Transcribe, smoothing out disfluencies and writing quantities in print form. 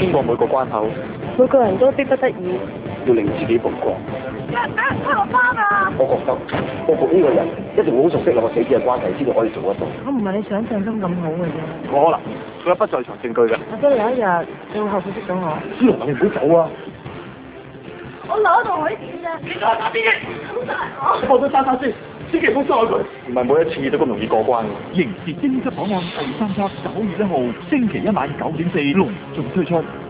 經過每個關口， 每個人都迫不得已要令自己曝光。 我媽啊！ 我覺得報復呢個人一定會好熟悉兩個死者嘅關係，先至可以做得到。 我唔係你想象中咁好嘅啫。 冇可能，佢有不在場證據嘅。 或者有一日你會後悔識到我。 思龍，你唔好走啊！ 我留喺度可以點啫？你再打邊嘅， 放咗珊珊先，千祈唔好傷害佢。唔係每一次都咁容易過關嘅。 刑事偵緝檔案第3輯9月1號星期一晚9點4隆重推出。